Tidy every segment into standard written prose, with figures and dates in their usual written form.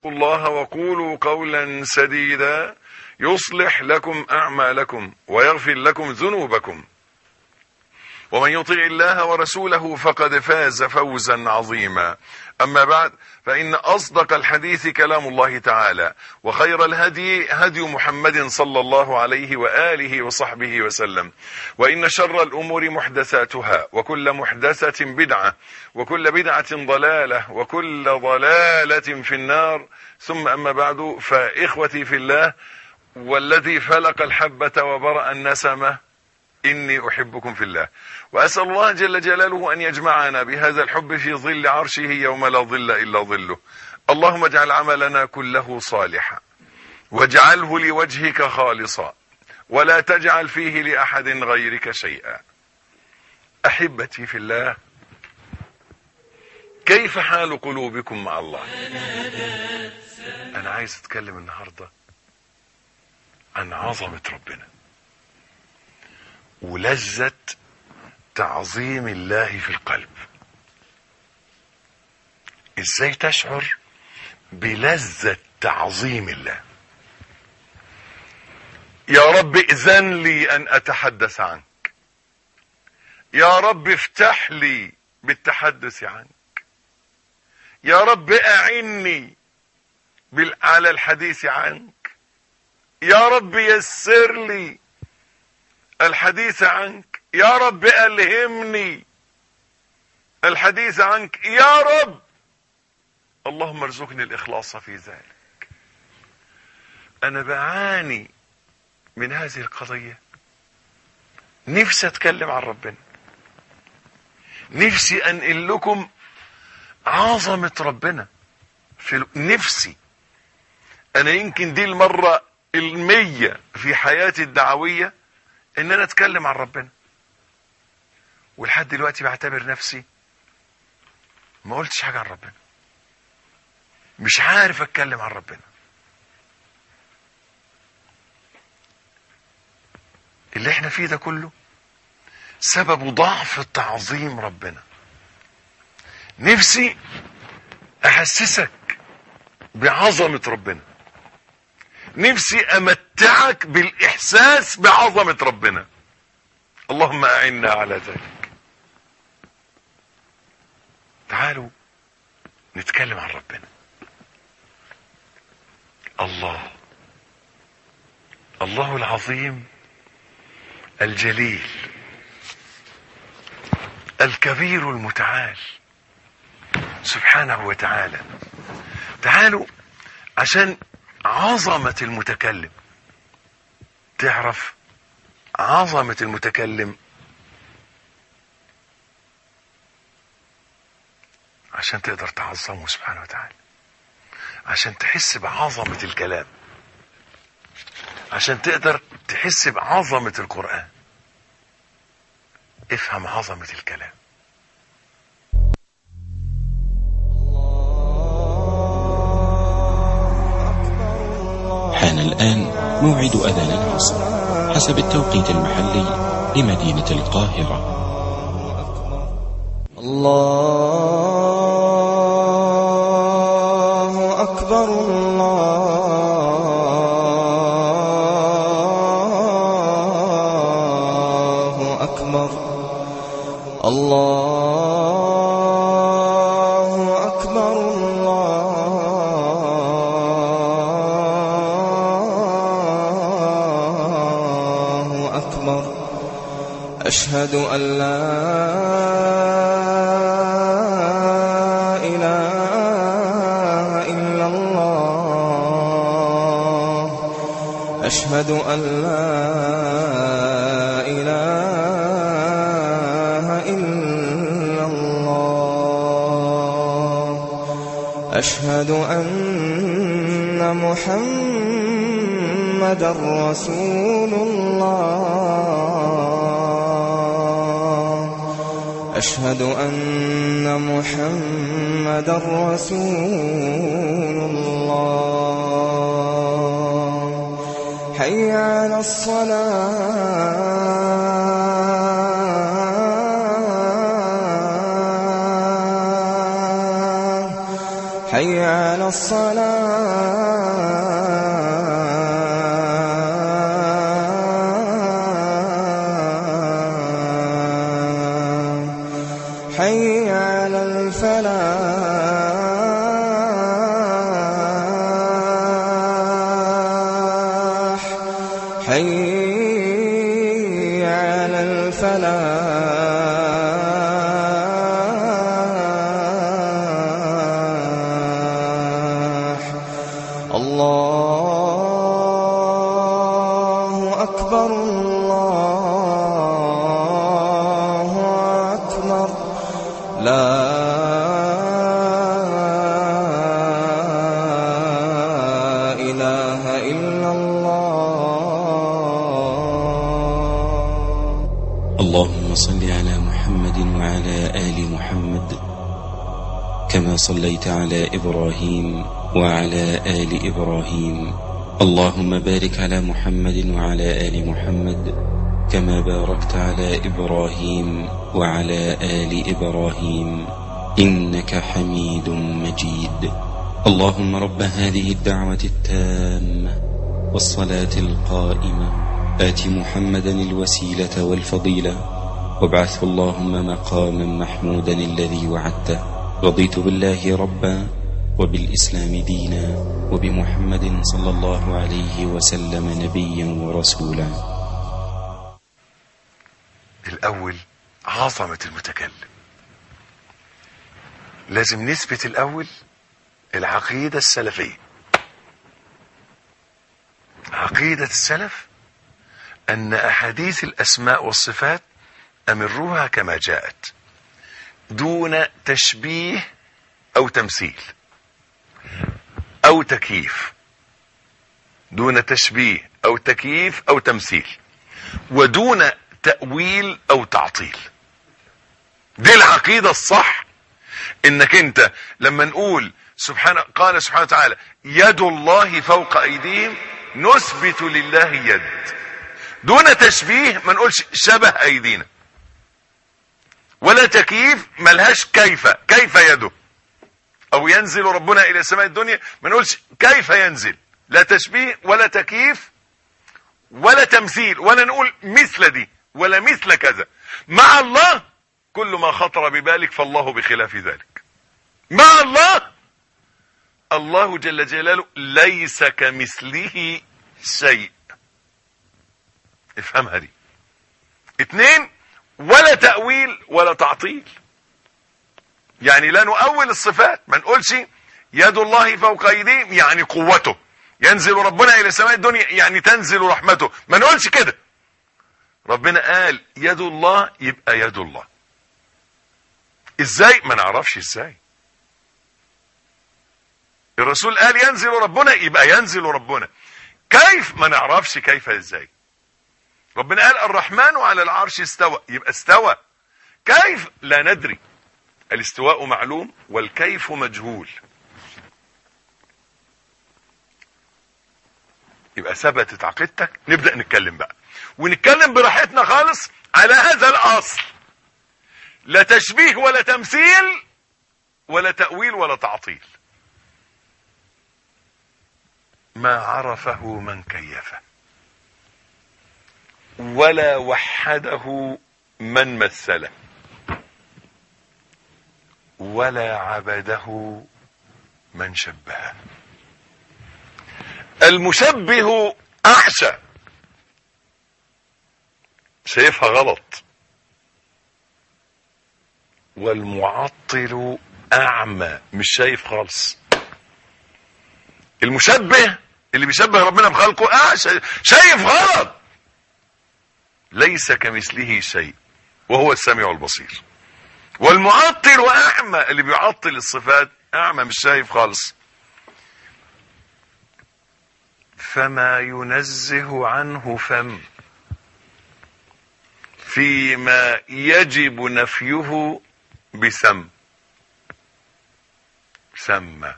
واتقوا الله وقولوا قولا سديدا يصلح لكم أعمالكم ويغفر لكم ذنوبكم ومن يطع الله ورسوله فقد فاز فوزا عظيما. أما بعد، فإن أصدق الحديث كلام الله تعالى، وخير الهدي هدي محمد صلى الله عليه وآله وصحبه وسلم، وإن شر الأمور محدثاتها، وكل محدثة بدعة، وكل بدعة ضلالة، وكل ضلالة في النار. ثم أما بعد، فإخوتي في الله والذي فلق الحبة وبرأ النسمة، إني أحبكم في الله، وأسأل الله جل جلاله أن يجمعنا بهذا الحب في ظل عرشه يوم لا ظل إلا ظله. اللهم اجعل عملنا كله صالحا، واجعله لوجهك خالصا، ولا تجعل فيه لأحد غيرك شيئا. أحبتي في الله، كيف حال قلوبكم مع الله؟ أنا عايز أتكلم النهاردة عن عظمة ربنا ولذة تعظيم الله في القلب. ازاي تشعر بلذة تعظيم الله؟ يا رب إذن لي أن أتحدث عنك، يا رب افتح لي بالتحدث عنك، يا رب أعني على الحديث عنك، يا رب يسر لي الحديث عنك، يا رب ألهمني الحديث عنك، يا رب اللهم ارزقني الإخلاص في ذلك. أنا بعاني من هذه القضية، نفسي أتكلم عن ربنا، نفسي أنقل لكم عظمة ربنا في نفسي. أنا يمكن دي المرة 100 في حياتي الدعوية ان انا اتكلم عن ربنا، ولحد دلوقتي بعتبر نفسي ما قلتش حاجة عن ربنا، مش عارف اتكلم عن ربنا. اللي احنا فيه ده كله سبب ضعف تعظيم ربنا. نفسي احسسك بعظمة ربنا، نفسي امتعك بالاحساس بعظمة ربنا. اللهم اعنا على ذلك. تعالوا نتكلم عن ربنا. الله العظيم الجليل الكبير المتعال سبحانه وتعالى. تعالوا عشان عظمة المتكلم، تعرف عظمة المتكلم، عشان تقدر تعظمه سبحانه وتعالى، عشان تحس بعظمة الكلام، عشان تقدر تحس بعظمة القرآن. افهم عظمة الكلام. حان الآن موعد أذان العصر حسب التوقيت المحلي لمدينة القاهرة. الله أكبر، الله أكبر، الله أكبر، الله أكبر. أشهد أن لا إله إلا الله، أشهد أن لا إله إلا الله، أشهد أن محمدا رسول الله، أشهد أن محمدا رسول الله. حي على الصلاة، حي على الصلاة. حي على الفلاح حي على الفلاح الله أكبر الله أكبر لا إله إلا الله. اللهم صل على محمد وعلى آل محمد كما صليت على إبراهيم وعلى آل إبراهيم. اللهم بارك على محمد وعلى آل محمد كما باركت على إبراهيم وعلى آل إبراهيم إنك حميد مجيد. اللهم رب هذه الدعوة التامة والصلاة القائمة آت محمدا الوسيلة والفضيلة وابعثه اللهم مقاما محمودا الذي وعدته. رضيت بالله ربا وبالإسلام دينا وبمحمد صلى الله عليه وسلم نبيا ورسولا. الأول عظمة المتكلم. لازم نثبت الأول العقيدة السلفية. عقيدة السلف أن أحاديث الأسماء والصفات أمروها كما جاءت دون تشبيه أو تمثيل أو تكييف، دون تشبيه أو تكييف أو تمثيل، ودون تأويل أو تعطيل. دي العقيدة الصح. إنك أنت لما نقول قال سبحانه وتعالى يد الله فوق أيديهم، نثبت لله يد دون تشبيه. ما نقولش شبه أيدينا، ولا تكييف ملهاش كيف يده، أو ينزل ربنا إلى سماء الدنيا ما نقولش كيف ينزل. لا تشبيه ولا تكييف ولا تمثيل، ولا نقول مثل دي ولا مثل كذا. مع الله كل ما خطر ببالك فالله بخلاف ذلك. مع الله جل جلاله ليس كمثله شيء. افهمها دي. 2 ولا تأويل ولا تعطيل. يعني لا نؤول الصفات. ما نقولش يد الله فوق ايديهم يعني قوته، ينزل ربنا الى سماء الدنيا يعني تنزل رحمته. ما نقولش كده. ربنا قال يد الله يبقى يد الله. ازاي؟ ما نعرفش ازاي. الرسول قال ينزل ربنا يبقى ينزل ربنا. كيف؟ ما نعرفش كيف ازاي. ربنا قال الرحمن على العرش استوى يبقى استوى. كيف؟ لا ندري. الاستواء معلوم والكيف مجهول. يبقى ثبتت عقيدتك. نبدأ نتكلم بقى، ونتكلم براحتنا خالص على هذا الأصل. لا تشبيه ولا تمثيل ولا تأويل ولا تعطيل. ما عرفه من كيفه، ولا وحده من مثله، ولا عبده من شبهه. المشبه أعشى، شايفها غلط. والمعطل أعمى، مش شايف خالص. المشبه اللي بيشبه ربنا بخلقه أعشى، شايف غلط. ليس كمثله شيء وهو السميع البصير. والمعطل وأعمى، اللي بيعطل الصفات أعمى، مش شايف خالص. فما ينزه عنه فم فيما يجب نفيه بسم. سمى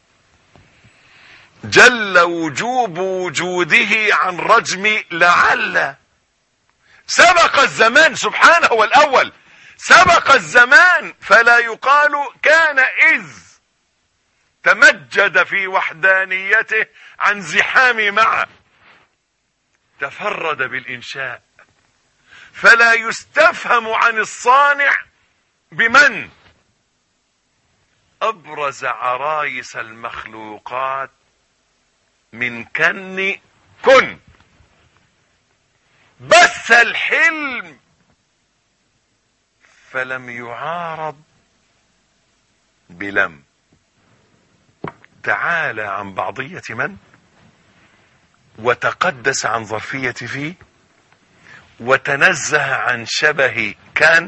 جل وجوب وجوده عن رجم لعل. سبق الزمان، سبحانه هو الأول. سبق الزمان فلا يقال كان إذ. تمجد في وحدانيته عن زحام معه، تفرد بالإنشاء، فلا يستفهم عن الصانع بمن. أبرز عرايس المخلوقات من كن بث الحلم فلم يعارض بلم. تعالى عن بعضية من، وتقدس عن ظرفية فيه، وتنزه عن شبه كان،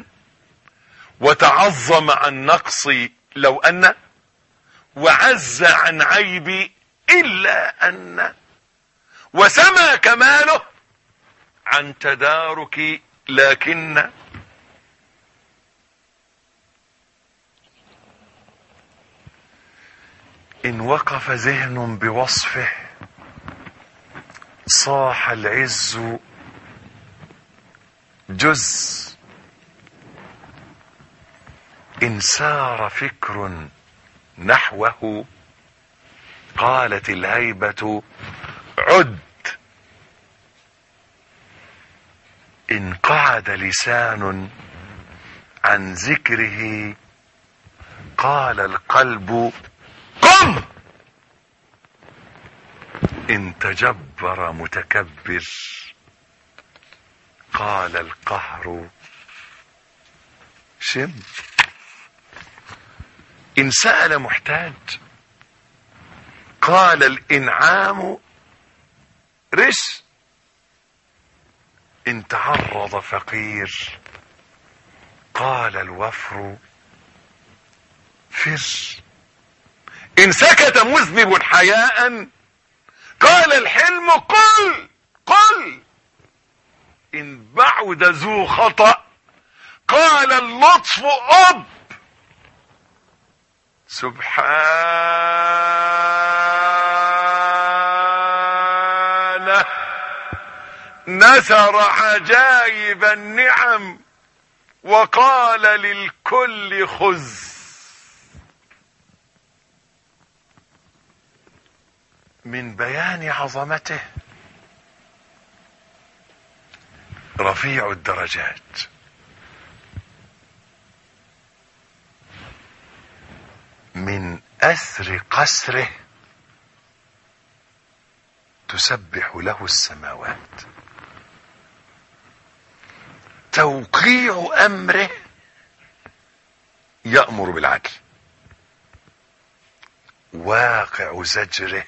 وتعظم عن نقص لو أن، وعز عن عيب إلا أن، وسمى كماله عن تدارك لكن. إن وقف ذهن بوصفه صاح العز جز. إن سار فكر نحوه قالت الهيبة عد. إن قعد لسان عن ذكره قال القلب قم. إن تجبر متكبر قال القهر شم. إن سأل محتاج قال الإنعام رش. إن تعرض فقير قال الوفر فر. إن سكت مذنب حياء قال الحلم قل. إن بعد ذو خطأ قال اللطف أب. سبحانه نثر عجائب النعم وقال للكل خذ. من بيان عظمته رفيع الدرجات، من أثر قسره تسبح له السماوات، توقيع أمره يأمر بالعدل، واقع زجره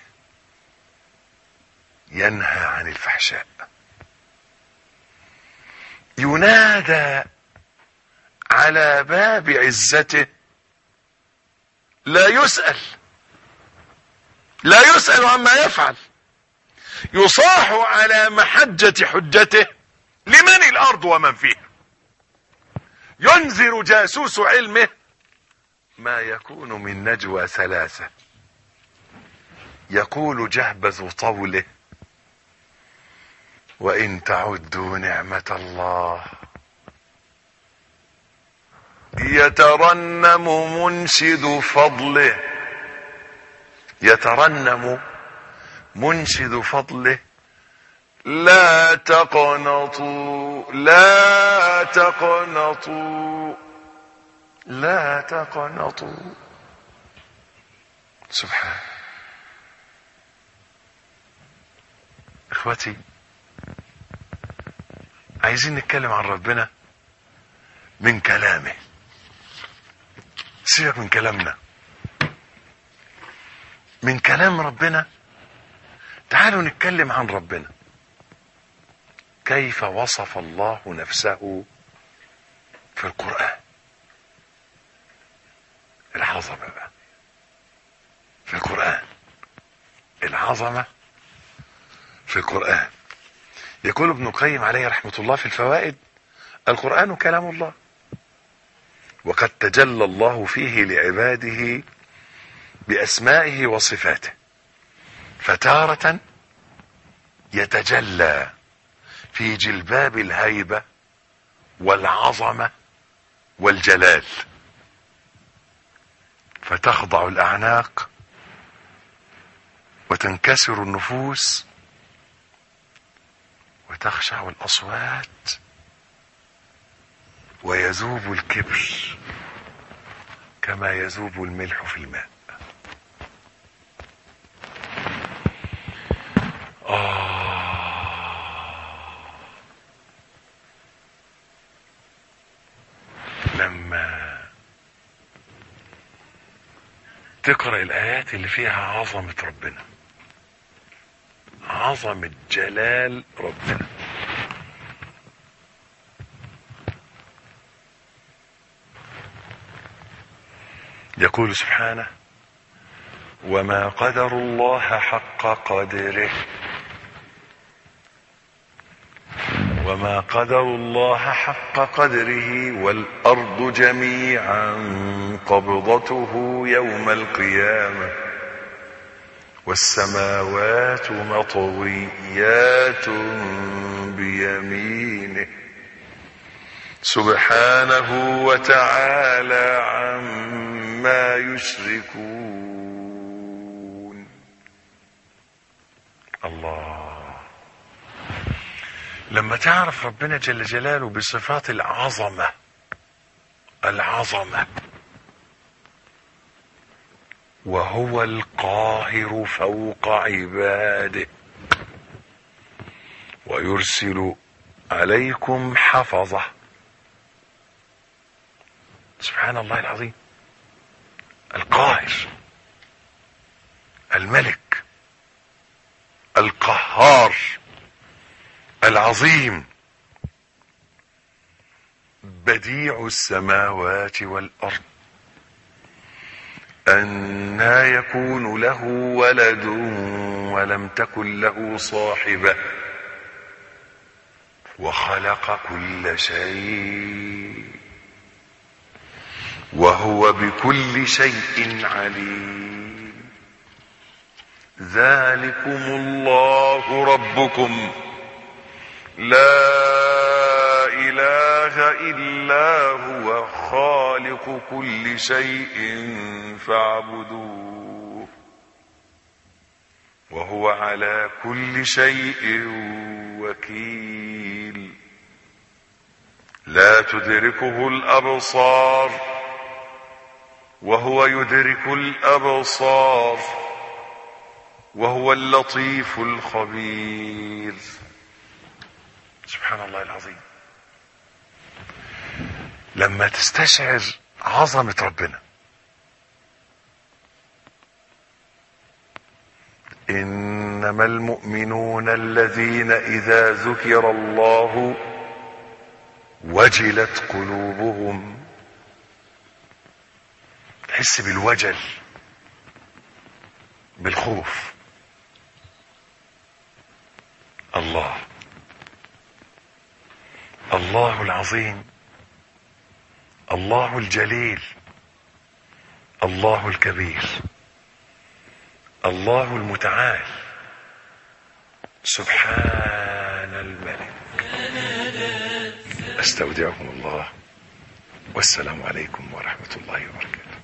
ينهى عن الفحشاء، ينادى على باب عزته لا يسأل عما يفعل، يصاح على محجة حجته لمن الأرض ومن فيها، ينذر جاسوس علمه ما يكون من نجوى ثلاثة، يقول جهبذ طوله وإن تعدوا نعمة الله. يترنم منشد فضله لا تقنطوا. سبحان. اخوتي، عايزين نتكلم عن ربنا من كلامه، سيبك من كلامنا، من كلام ربنا. تعالوا نتكلم عن ربنا، كيف وصف الله نفسه في القرآن. العظمة بقى في القرآن، العظمة في القرآن. يقول ابن القيم عليه رحمة الله في الفوائد: القرآن كلام الله، وقد تجلى الله فيه لعباده بأسمائه وصفاته، فتارة يتجلى في جلباب الهيبة والعظمة والجلال، فتخضع الأعناق وتنكسر النفوس وتخشع الأصوات ويذوب الكبر كما يذوب الملح في الماء. لما تقرأ الآيات اللي فيها عظمة ربنا، عظمة جلال ربنا، يقول سبحانه: وما قدر الله حق قدره، وما قدر الله حق قدره والأرض جميعا قبضته يوم القيامة والسماوات مطويات بيمينه سبحانه وتعالى عما يشركون. الله، لما تعرف ربنا جل جلاله بصفات العظمة، العظمة، وهو القاهر فوق عباده ويرسل عليكم حفظه. سبحان الله العظيم، القاهر، الملك، القهار، العظيم، بديع السماوات والأرض، أنى يكون له ولد ولم تكن له صاحبة وخلق كل شيء وهو بكل شيء عليم. ذلكم الله ربكم لا إله إلا هو خالق كل شيء فاعبدوه وهو على كل شيء وكيل. لا تدركه الأبصار وهو يدرك الأبصار وهو اللطيف الخبير. سبحان الله العظيم. لما تستشعر عظمة ربنا، إنما المؤمنون الذين إذا ذكر الله وجلت قلوبهم، تحس بالوجل، بالخوف. الله، الله العظيم، الله الجليل، الله الكبير، الله المتعال، سبحان الملك. استودعكم الله والسلام عليكم ورحمة الله وبركاته.